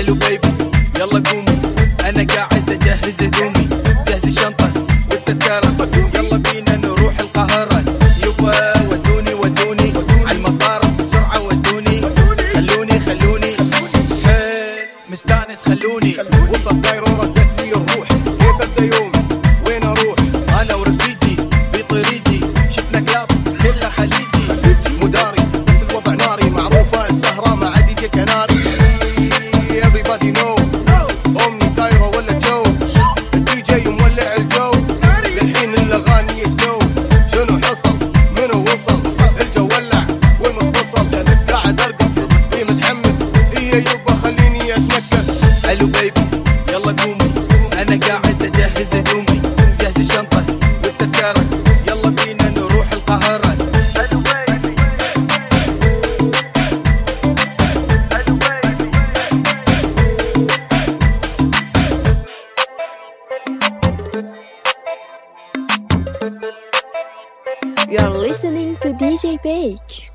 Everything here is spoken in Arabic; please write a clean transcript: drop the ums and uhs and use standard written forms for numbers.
الو بيبي يلا قومي، انا قاعد اجهز هدومي، جهز الشنطة والتذكرة، يلا بينا نروح القاهرة. يبا ودوني عالمطار بسرعة، ودوني خلوني مستانس خلوني. وصل دايرة ردت لي الروح، كيف ابدا يومي وين اروح؟ انا ورفيجي في طريقي، شفنا كلاب كلها خليجي، مداري بس الوضع ناري، معروفة السهرة مع دي جي كناري. everybody know امني دايرة ولا جو، الدي جي مولع الجو، للحين الاغاني سلو. شنو حصل منو وصل، الجو ولع والمنفصل، قاعد ارقص متحمس، يبا خليني اتنكس. الو بيبي يلا قومي، انا قاعد اجهز هدومي، جهز الشنطة والتذكرة، يلا بينا نروح القاهرة. الو بيبي You're listening to DJ Bake.